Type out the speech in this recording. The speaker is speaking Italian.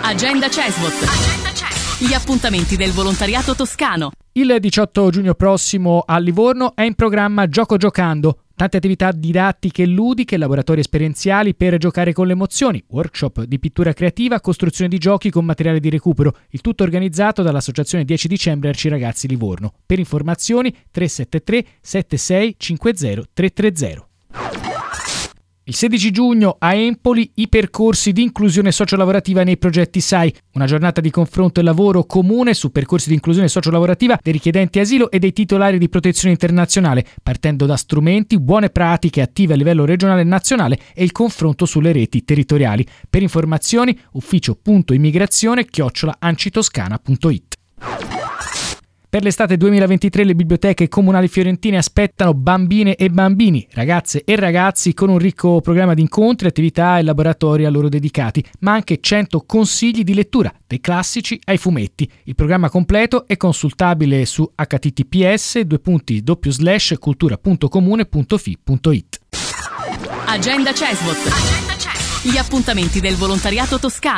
Agenda CESVOT. Gli appuntamenti del volontariato toscano. Il 18 giugno prossimo a Livorno è in programma Gioco Giocando. Tante attività didattiche e ludiche, laboratori esperienziali per giocare con le emozioni, workshop di pittura creativa, costruzione di giochi con materiale di recupero. Il tutto organizzato dall'Associazione 10 dicembre Arci Ragazzi Livorno. Per informazioni 373 76 50 330. Il 16 giugno a Empoli i percorsi di inclusione sociolavorativa nei progetti SAI, una giornata di confronto e lavoro comune su percorsi di inclusione sociolavorativa dei richiedenti asilo e dei titolari di protezione internazionale, partendo da strumenti, buone pratiche attive a livello regionale e nazionale e il confronto sulle reti territoriali. Per informazioni ufficio.immigrazione@ancitoscana.it. Per l'estate 2023 le biblioteche comunali fiorentine aspettano bambine e bambini, ragazze e ragazzi con un ricco programma di incontri, attività e laboratori a loro dedicati, ma anche 100 consigli di lettura, dai classici ai fumetti. Il programma completo è consultabile su https://cultura.comune.fi.it. Agenda CESVOT. Gli appuntamenti del volontariato toscano.